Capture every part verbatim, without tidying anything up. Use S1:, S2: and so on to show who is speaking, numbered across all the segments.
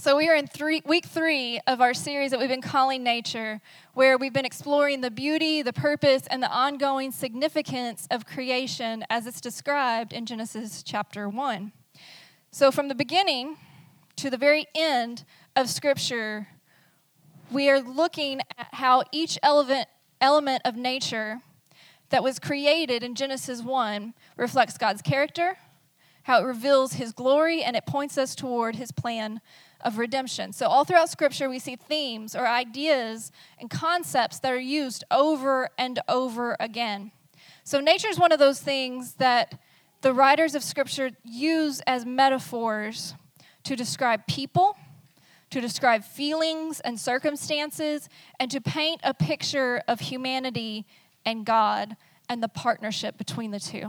S1: So we are in three, week three of our series that we've been calling Nature, where we've been exploring the beauty, the purpose, and the ongoing significance of creation as it's described in Genesis chapter one. So from the beginning to the very end of Scripture, we are looking at how each element, element of nature that was created in Genesis one reflects God's character, how it reveals His glory, and it points us toward His plan of redemption. So all throughout Scripture, we see themes or ideas and concepts that are used over and over again. So nature is one of those things that the writers of Scripture use as metaphors to describe people, to describe feelings and circumstances, and to paint a picture of humanity and God and the partnership between the two.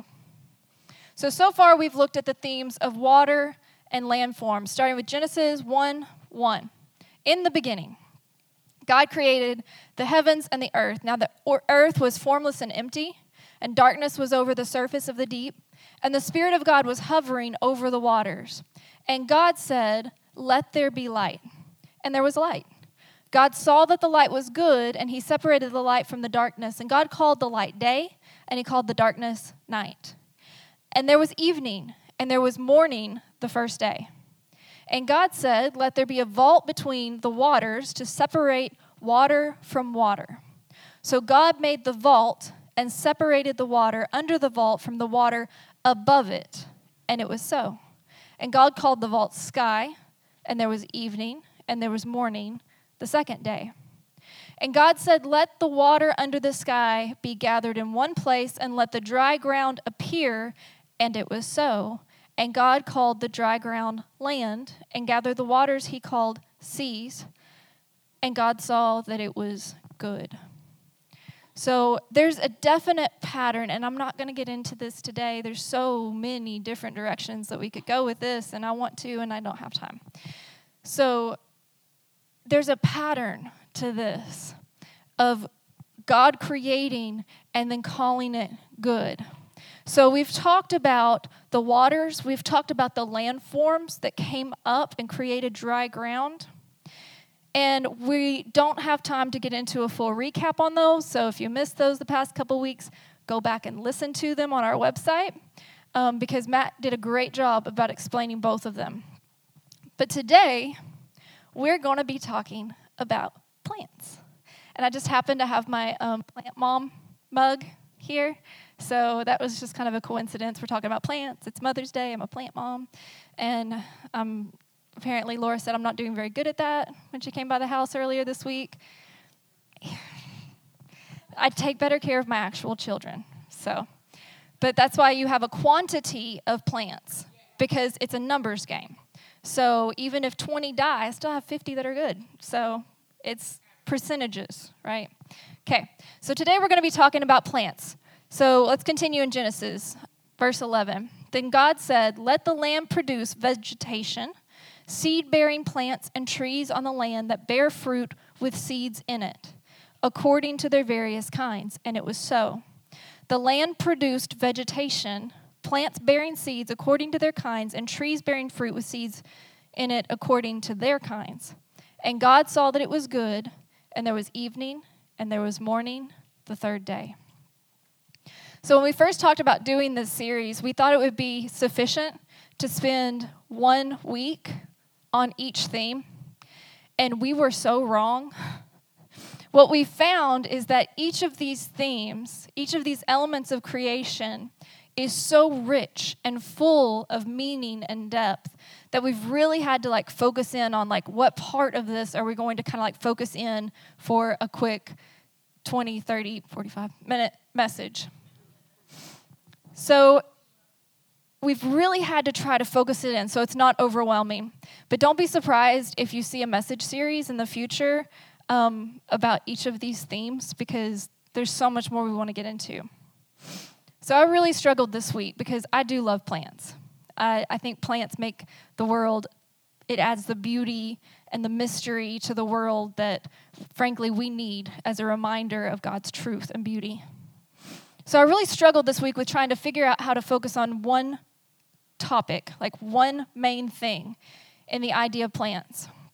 S1: So, so far we've looked at the themes of water and landforms, starting with Genesis one one. In the beginning, God created the heavens and the earth. Now the earth was formless and empty, and darkness was over the surface of the deep, and the Spirit of God was hovering over the waters. And God said, "Let there be light." And there was light. God saw that the light was good, and He separated the light from the darkness. And God called the light day, and He called the darkness night. And there was evening, and there was morning the first day. And God said, "Let there be a vault between the waters to separate water from water." So God made the vault and separated the water under the vault from the water above it. And it was so. And God called the vault sky, and there was evening, and there was morning the second day. And God said, "Let the water under the sky be gathered in one place, and let the dry ground appear." And it was so. And God called the dry ground land, and gathered the waters He called seas. And God saw that it was good. So there's a definite pattern, and I'm not going to get into this today. There's so many different directions that we could go with this, and I want to, and I don't have time. So there's a pattern to this of God creating and then calling it good. So we've talked about the waters. We've talked about the landforms that came up and created dry ground. And we don't have time to get into a full recap on those. So if you missed those the past couple weeks, go back and listen to them on our website um, because Matt did a great job about explaining both of them. But today, we're going to be talking about plants. And I just happen to have my um, Plant Mom mug here. So that was just kind of a coincidence. We're talking about plants. It's Mother's Day. I'm a plant mom. And um, apparently Laura said I'm not doing very good at that when she came by the house earlier this week. I take better care of my actual children. So, but that's why you have a quantity of plants, because it's a numbers game. So even if twenty die, I still have fifty that are good. So it's percentages, right? Okay, so today we're going to be talking about plants. So let's continue in Genesis, verse eleven. Then God said, "Let the land produce vegetation, seed-bearing plants and trees on the land that bear fruit with seeds in it, according to their various kinds." And it was so. The land produced vegetation, plants bearing seeds according to their kinds, and trees bearing fruit with seeds in it according to their kinds. And God saw that it was good, and there was evening, and there was morning the third day. So when we first talked about doing this series, we thought it would be sufficient to spend one week on each theme, and we were so wrong. What we found is that each of these themes, each of these elements of creation is so rich and full of meaning and depth that we've really had to like focus in on like what part of this are we going to kind of like focus in for a quick twenty, thirty, forty-five minute message. So we've really had to try to focus it in so it's not overwhelming. But don't be surprised if you see a message series in the future um, about each of these themes, because there's so much more we want to get into. So I really struggled this week because I do love plants. I, I think plants make the world, it adds the beauty and the mystery to the world that, frankly, we need as a reminder of God's truth and beauty. So I really struggled this week with trying to figure out how to focus on one topic, like one main thing in the idea of plants.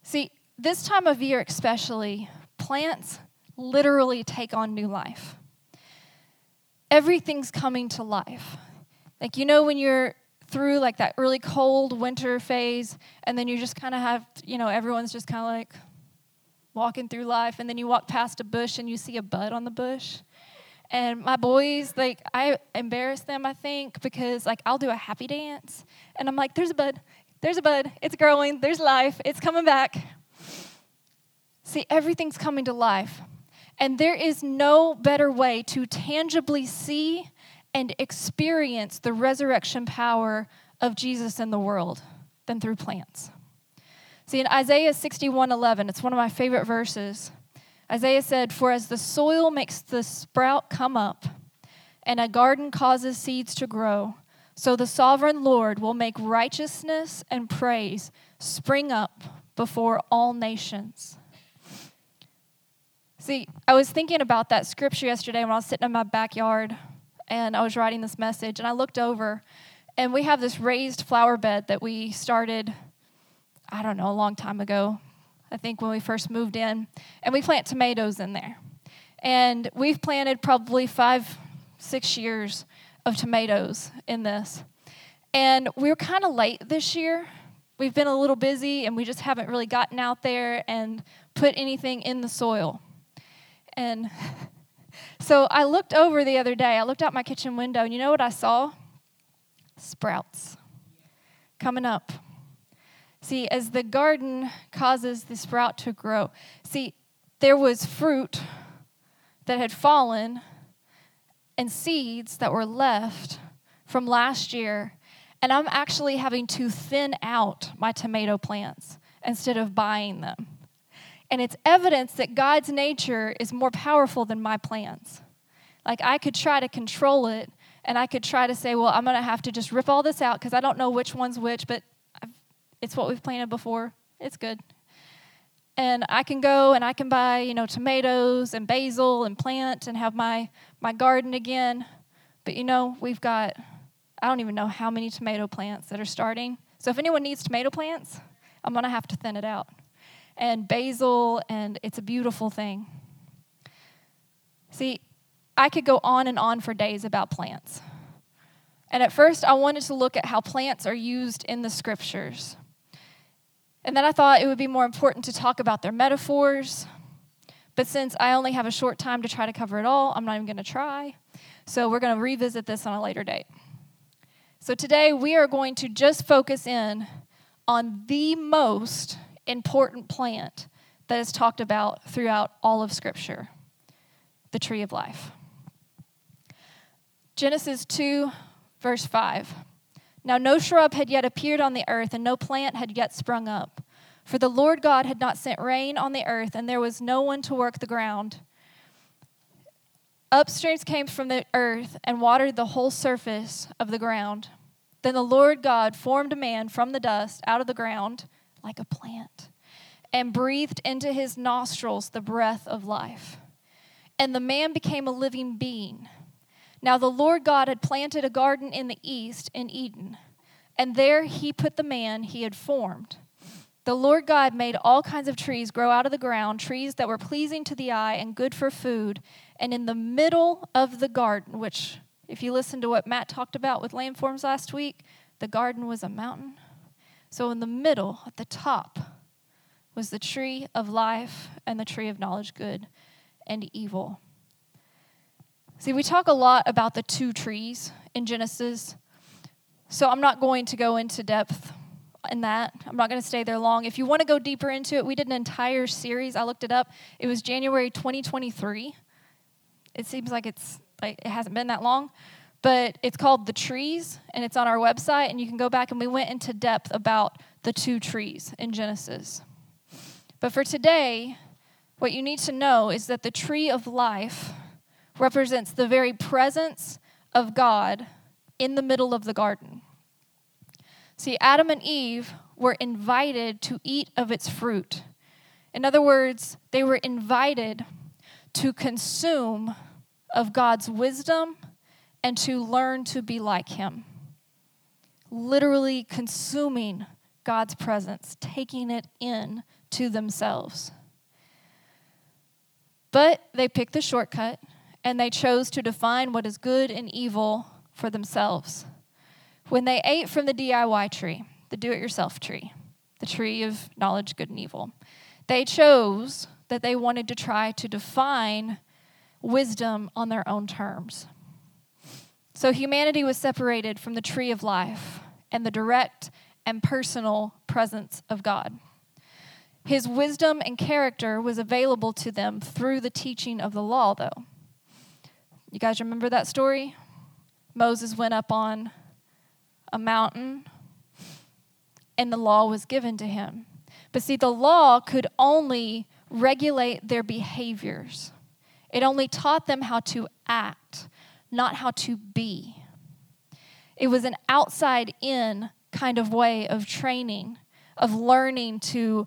S1: See, this time of year especially, plants literally take on new life. Everything's coming to life. Like, you know, when you're through like that really cold winter phase, and then you just kind of have, you know, everyone's just kind of like walking through life, and then you walk past a bush and you see a bud on the bush. And my boys, like, I embarrass them, I think, because like I'll do a happy dance, and I'm like, there's a bud, there's a bud, it's growing, there's life, it's coming back. See, everything's coming to life. And there is no better way to tangibly see and experience the resurrection power of Jesus in the world than through plants. See, in Isaiah sixty-one eleven, it's one of my favorite verses. Isaiah said, "For as the soil makes the sprout come up, and a garden causes seeds to grow, so the sovereign Lord will make righteousness and praise spring up before all nations." See, I was thinking about that scripture yesterday when I was sitting in my backyard and I was writing this message, and I looked over, and we have this raised flower bed that we started, I don't know, a long time ago, I think when we first moved in, and we plant tomatoes in there. And we've planted probably five, six years of tomatoes in this. And we were kind of late this year. We've been a little busy, and we just haven't really gotten out there and put anything in the soil. And so I looked over the other day. I looked out my kitchen window, and you know what I saw? Sprouts coming up. See, as the garden causes the sprout to grow, see, there was fruit that had fallen and seeds that were left from last year, and I'm actually having to thin out my tomato plants instead of buying them. And it's evidence that God's nature is more powerful than my plans. Like, I could try to control it, and I could try to say, well, I'm going to have to just rip all this out because I don't know which one's which, but I've, it's what we've planted before. It's good. And I can go and I can buy, you know, tomatoes and basil and plant and have my, my garden again. But, you know, we've got, I don't even know how many tomato plants that are starting. So if anyone needs tomato plants, I'm going to have to thin it out. And basil, and it's a beautiful thing. See, I could go on and on for days about plants. And at first, I wanted to look at how plants are used in the scriptures. And then I thought it would be more important to talk about their metaphors. But since I only have a short time to try to cover it all, I'm not even going to try. So we're going to revisit this on a later date. So today, we are going to just focus in on the most important plant that is talked about throughout all of Scripture, the tree of life. Genesis two, verse five. Now no shrub had yet appeared on the earth, and no plant had yet sprung up. For the Lord God had not sent rain on the earth, and there was no one to work the ground. Upstreams came from the earth and watered the whole surface of the ground. Then the Lord God formed man from the dust out of the ground, like a plant, and breathed into his nostrils the breath of life. And the man became a living being. Now the Lord God had planted a garden in the east in Eden, and there he put the man he had formed. The Lord God made all kinds of trees grow out of the ground, trees that were pleasing to the eye and good for food. And in the middle of the garden, which, if you listen to what Matt talked about with landforms last week, the garden was a mountain. So in the middle, at the top, was the tree of life and the tree of knowledge, good and evil. See, we talk a lot about the two trees in Genesis, so I'm not going to go into depth in that. I'm not going to stay there long. If you want to go deeper into it, we did an entire series. I looked it up. It was January twenty twenty-three. It seems like it's like it hasn't been that long. But it's called The Trees, and it's on our website, and you can go back, and we went into depth about the two trees in Genesis. But for today, what you need to know is that the tree of life represents the very presence of God in the middle of the garden. See, Adam and Eve were invited to eat of its fruit. In other words, they were invited to consume of God's wisdom and to learn to be like him. Literally consuming God's presence, taking it in to themselves. But they picked the shortcut, and they chose to define what is good and evil for themselves. When they ate from the D I Y tree, the do-it-yourself tree, the tree of knowledge, good and evil, they chose that they wanted to try to define wisdom on their own terms. So humanity was separated from the tree of life and the direct and personal presence of God. His wisdom and character was available to them through the teaching of the law, though. You guys remember that story? Moses went up on a mountain, and the law was given to him. But see, the law could only regulate their behaviors. It only taught them how to act, not how to be. It was an outside-in kind of way of training, of learning to,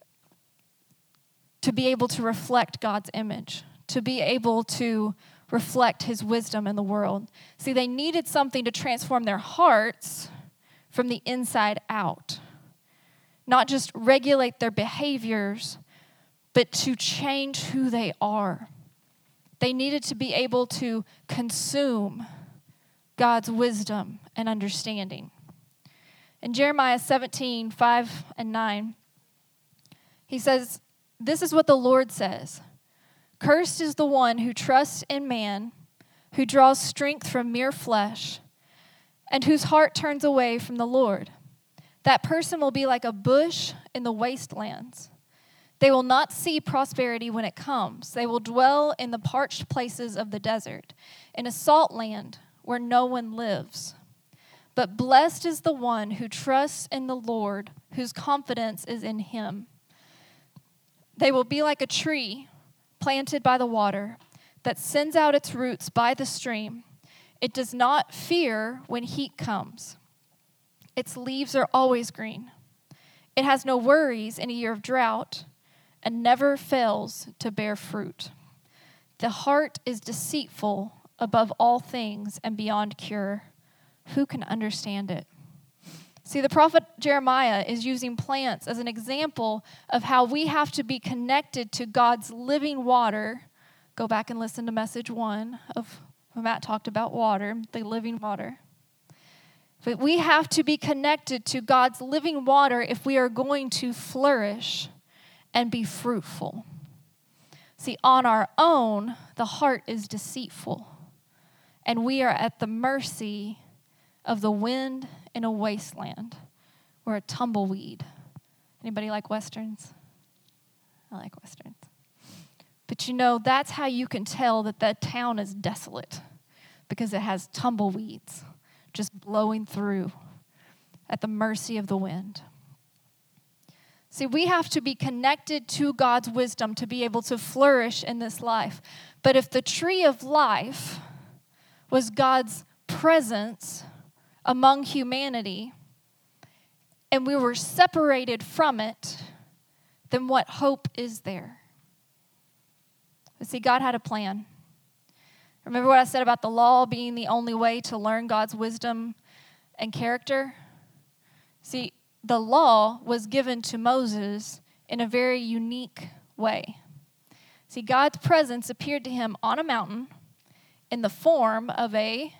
S1: to be able to reflect God's image, to be able to reflect his wisdom in the world. See, they needed something to transform their hearts from the inside out. Not just regulate their behaviors, but to change who they are. They needed to be able to consume God's wisdom and understanding. In Jeremiah seventeen, five and nine, he says, "This is what the Lord says. Cursed is the one who trusts in man, who draws strength from mere flesh, and whose heart turns away from the Lord. That person will be like a bush in the wastelands. They will not see prosperity when it comes. They will dwell in the parched places of the desert, in a salt land where no one lives. But blessed is the one who trusts in the Lord, whose confidence is in him. They will be like a tree planted by the water that sends out its roots by the stream. It does not fear when heat comes. Its leaves are always green. It has no worries in a year of drought and never fails to bear fruit. The heart is deceitful above all things and beyond cure. Who can understand it?" See, the prophet Jeremiah is using plants as an example of how we have to be connected to God's living water. Go back and listen to message one of when Matt talked about water, the living water. But we have to be connected to God's living water if we are going to flourish and be fruitful. See, on our own, the heart is deceitful, and we are at the mercy of the wind in a wasteland. We're a tumbleweed. Anybody like Westerns? I like Westerns. But you know, that's how you can tell that that town is desolate, because it has tumbleweeds just blowing through at the mercy of the wind. See, we have to be connected to God's wisdom to be able to flourish in this life. But if the tree of life was God's presence among humanity, and we were separated from it, then what hope is there? But see, God had a plan. Remember what I said about the law being the only way to learn God's wisdom and character? See, the law was given to Moses in a very unique way. See, God's presence appeared to him on a mountain in the form of a,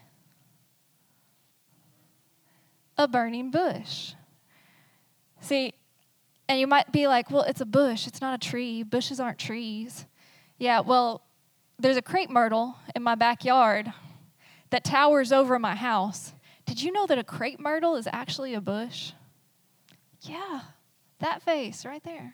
S1: a burning bush. See, and you might be like, well, it's a bush. It's not a tree. Bushes aren't trees. Yeah, well, there's a crepe myrtle in my backyard that towers over my house. Did you know that a crepe myrtle is actually a bush? Yeah, that face right there.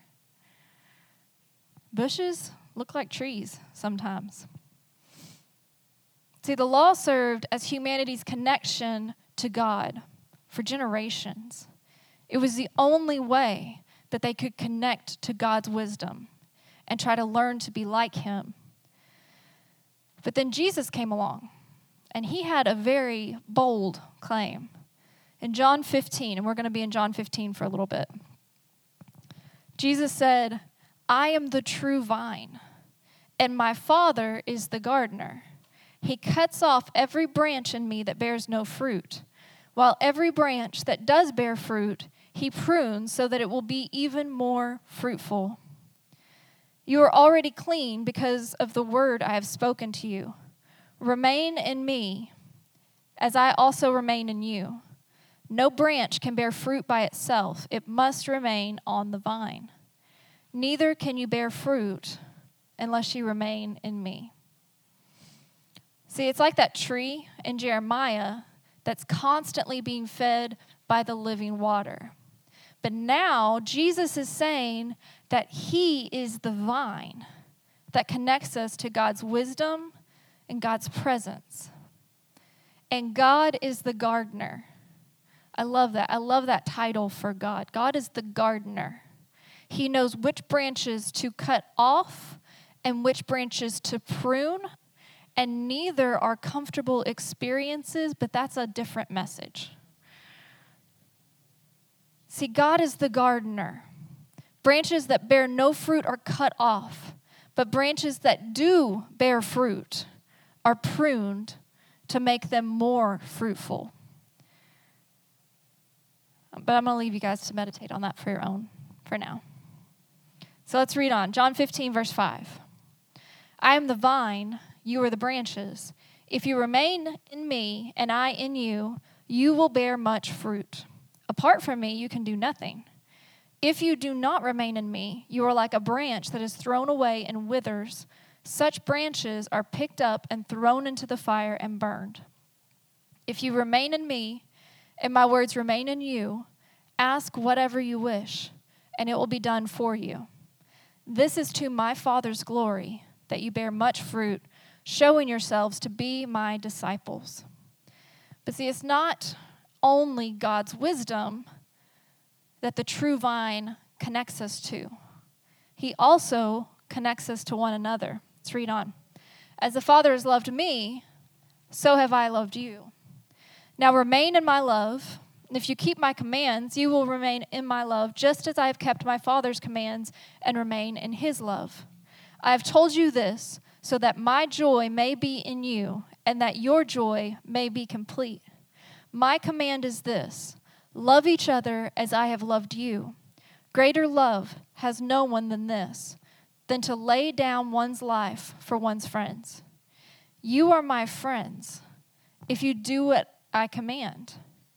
S1: Bushes look like trees sometimes. See, the law served as humanity's connection to God for generations. It was the only way that they could connect to God's wisdom and try to learn to be like him. But then Jesus came along, and he had a very bold claim. In John fifteen, and we're going to be in John fifteen for a little bit, Jesus said, "I am the true vine, and my Father is the gardener. He cuts off every branch in me that bears no fruit, while every branch that does bear fruit, He prunes so that it will be even more fruitful. You are already clean because of the word I have spoken to you. Remain in me, as I also remain in you. No branch can bear fruit by itself. It must remain on the vine. Neither can you bear fruit unless you remain in me. See, it's like that tree in Jeremiah that's constantly being fed by the living water. But now Jesus is saying that he is the vine that connects us to God's wisdom and God's presence. And God is the gardener. I love that. I love that title for God. God is the gardener. He knows which branches to cut off and which branches to prune. And neither are comfortable experiences, but that's a different message. See, God is the gardener. Branches that bear no fruit are cut off, but branches that do bear fruit are pruned to make them more fruitful. But I'm going to leave you guys to meditate on that for your own for now. So let's read on. John fifteen, verse five. I am the vine, you are the branches. If you remain in me and I in you, you will bear much fruit. Apart from me, you can do nothing. If you do not remain in me, you are like a branch that is thrown away and withers. Such branches are picked up and thrown into the fire and burned. If you remain in me, and my words remain in you, ask whatever you wish, and it will be done for you. This is to my Father's glory, that you bear much fruit, showing yourselves to be my disciples. But see, it's not only God's wisdom that the true vine connects us to. He also connects us to one another. Let's read on. As the Father has loved me, so have I loved you. Now remain in my love. And if you keep my commands, you will remain in my love, just as I have kept my Father's commands and remain in his love. I have told you this so that my joy may be in you and that your joy may be complete. My command is this: love each other as I have loved you. Greater love has no one than this, than to lay down one's life for one's friends. You are my friends if you do what I command.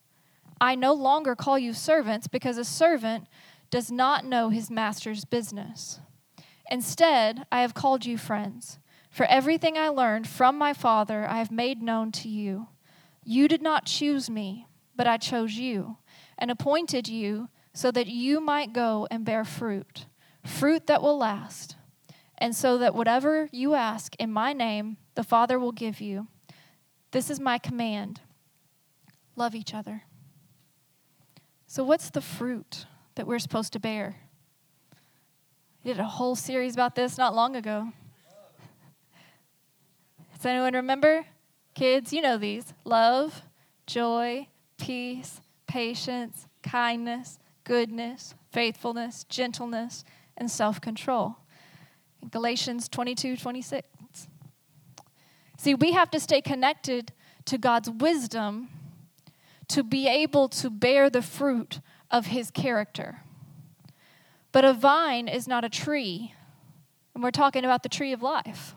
S1: I no longer call you servants, because a servant does not know his master's business. Instead, I have called you friends, for everything I learned from my Father I have made known to you. You did not choose me, but I chose you and appointed you so that you might go and bear fruit, fruit that will last, and so that whatever you ask in my name, the Father will give you. This is my command: love each other. So what's the fruit that we're supposed to bear? We did a whole series about this not long ago. Does anyone remember? Kids, you know these: love, joy, peace, patience, kindness, goodness, faithfulness, gentleness, and self-control. Galatians twenty-two, twenty-six. See, we have to stay connected to God's wisdom to be able to bear the fruit of his character. But a vine is not a tree, and we're talking about the tree of life.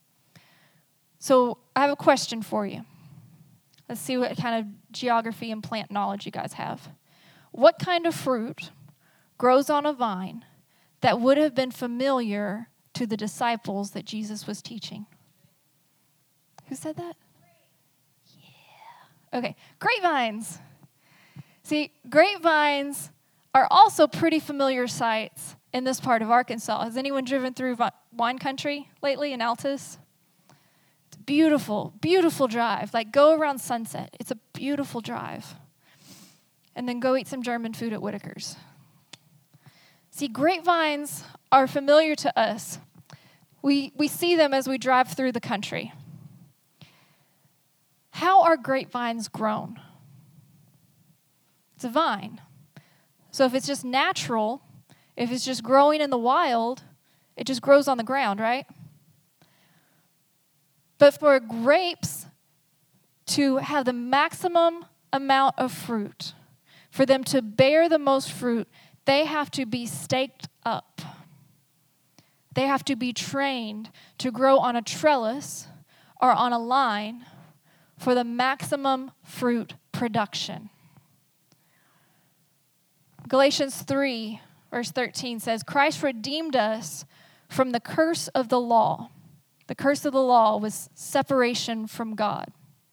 S1: So I have a question for you. Let's see what kind of geography and plant knowledge you guys have. What kind of fruit grows on a vine that would have been familiar to the disciples that Jesus was teaching? Who said that? Yeah. Okay, grapevines. See, grapevines are also pretty familiar sights in this part of Arkansas. Has anyone driven through wine country lately in Altus? It's beautiful, beautiful drive. Like, go around sunset. It's a beautiful drive. And then go eat some German food at Whitaker's. See, grapevines are familiar to us. We, we see them as we drive through the country. How are grapevines grown? It's a vine. So if it's just natural, if it's just growing in the wild, it just grows on the ground, right? But for grapes to have the maximum amount of fruit, For them to bear the most fruit, they have to be staked up. They have to be trained to grow on a trellis or on a line for the maximum fruit production. Galatians three, verse thirteen says, Christ redeemed us from the curse of the law. The curse of the law was separation from God,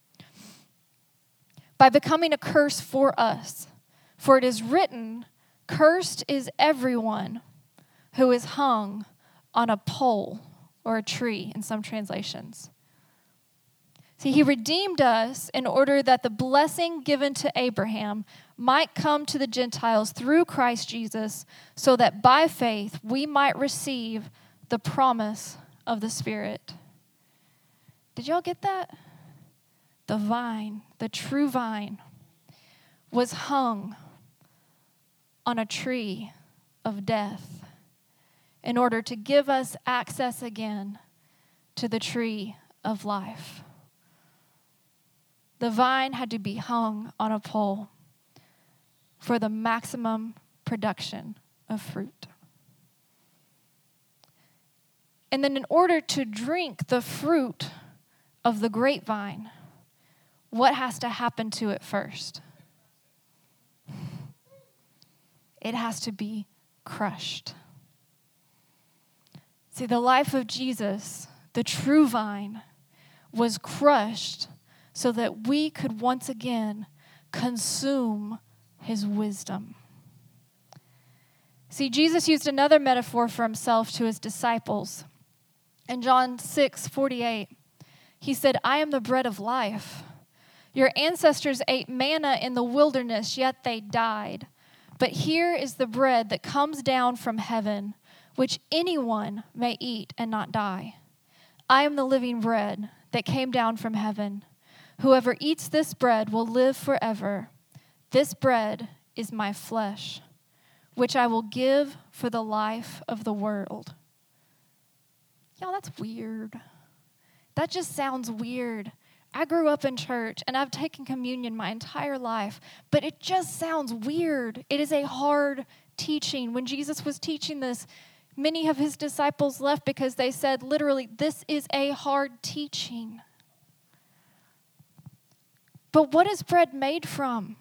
S1: by becoming a curse for us. For it is written, cursed is everyone who is hung on a pole or a tree in some translations. See, he redeemed us in order that the blessing given to Abraham might come to the Gentiles through Christ Jesus, so that by faith we might receive the promise of the Spirit. Did y'all get that? The vine, the true vine, was hung on a tree of death in order to give us access again to the tree of life. The vine had to be hung on a pole for the maximum production of fruit. And then in order to drink the fruit of the grapevine, what has to happen to it first? It has to be crushed. See, the life of Jesus, the true vine, was crushed so that we could once again consume his wisdom. See, Jesus used another metaphor for himself to his disciples. In John six forty-eight, he said, I am the bread of life. Your ancestors ate manna in the wilderness, yet they died. But here is the bread that comes down from heaven, which anyone may eat and not die. I am the living bread that came down from heaven. Whoever eats this bread will live forever. This bread is my flesh, which I will give for the life of the world. Y'all, that's weird. That just sounds weird. I grew up in church, and I've taken communion my entire life, but it just sounds weird. It is a hard teaching. When Jesus was teaching this, many of his disciples left because they said, literally, this is a hard teaching. But what is bread made from?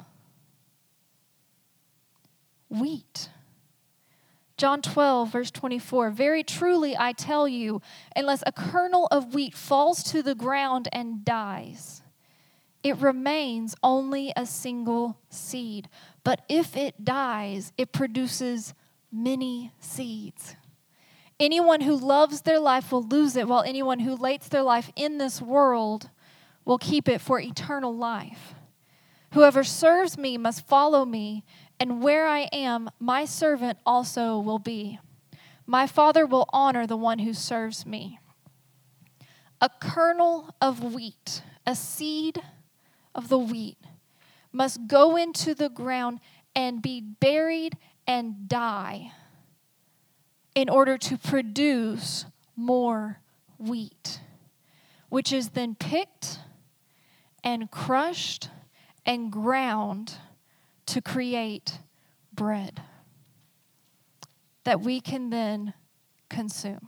S1: Wheat. John twelve, verse twenty-four, very truly I tell you, unless a kernel of wheat falls to the ground and dies, it remains only a single seed. But if it dies, it produces many seeds. Anyone who loves their life will lose it, while anyone who hates their life in this world will keep it for eternal life. Whoever serves me must follow me, and where I am, my servant also will be. My Father will honor the one who serves me. A kernel of wheat, a seed of the wheat, must go into the ground and be buried and die in order to produce more wheat, which is then picked and crushed and ground to create bread that we can then consume.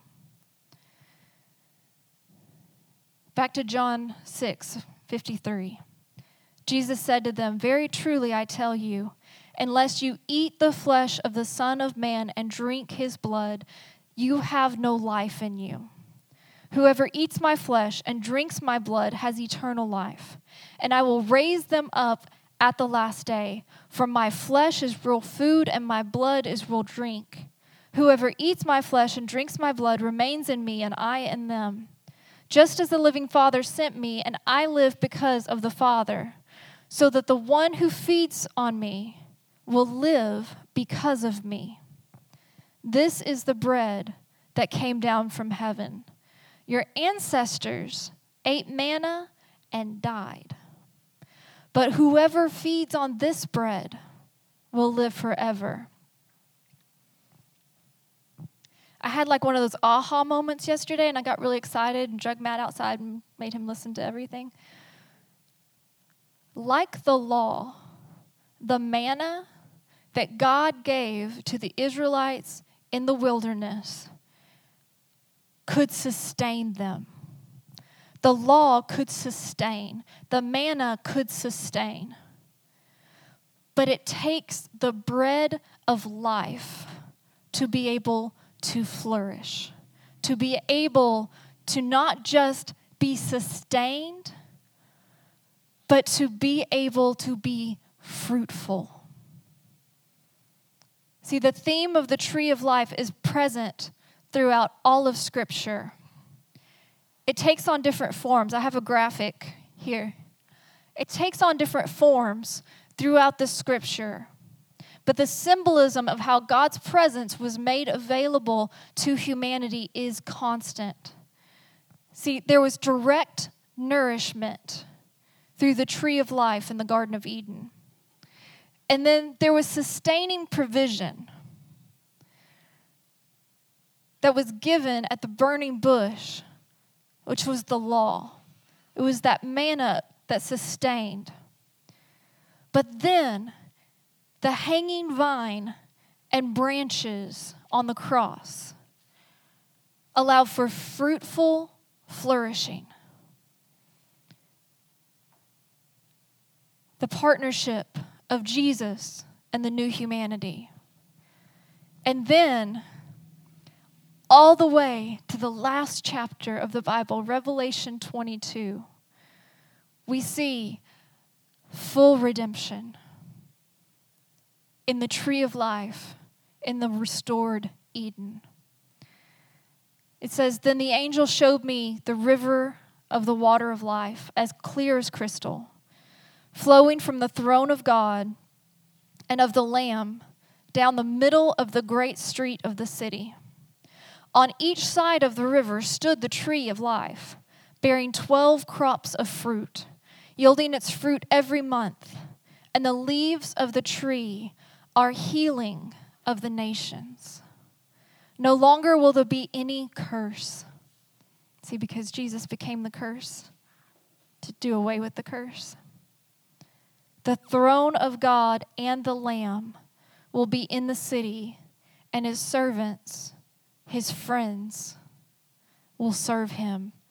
S1: Back to John six fifty-three. Jesus said to them, very truly I tell you, unless you eat the flesh of the Son of Man and drink his blood, you have no life in you. Whoever eats my flesh and drinks my blood has eternal life, and I will raise them up at the last day. For my flesh is real food and my blood is real drink. Whoever eats my flesh and drinks my blood remains in me and I in them. Just as the living Father sent me, and I live because of the Father, so that the one who feeds on me will live because of me. This is the bread that came down from heaven. Your ancestors ate manna and died. But whoever feeds on this bread will live forever. I had like one of those aha moments yesterday, and I got really excited and dragged Matt outside and made him listen to everything. Like the law, the manna that God gave to the Israelites in the wilderness could sustain them. The law could sustain. The manna could sustain. But it takes the bread of life to be able to flourish, to be able to not just be sustained, but to be able to be fruitful. See, the theme of the tree of life is present throughout all of Scripture. It takes on different forms. I have a graphic here. It takes on different forms throughout the Scripture. But the symbolism of how God's presence was made available to humanity is constant. See, there was direct nourishment through the tree of life in the Garden of Eden. And then there was sustaining provision that was given at the burning bush, which was the law. It was that manna that sustained. But then the hanging vine and branches on the cross allowed for fruitful flourishing. The partnership of Jesus and the new humanity. And then, all the way to the last chapter of the Bible, Revelation twenty-two, we see full redemption in the tree of life, in the restored Eden. It says, "Then the angel showed me the river of the water of life, as clear as crystal, flowing from the throne of God and of the Lamb down the middle of the great street of the city. On each side of the river stood the tree of life, bearing twelve crops of fruit, yielding its fruit every month. And the leaves of the tree are healing of the nations. No longer will there be any curse." See, because Jesus became the curse to do away with the curse. "The throne of God and the Lamb will be in the city, and his servants, his friends, will serve him."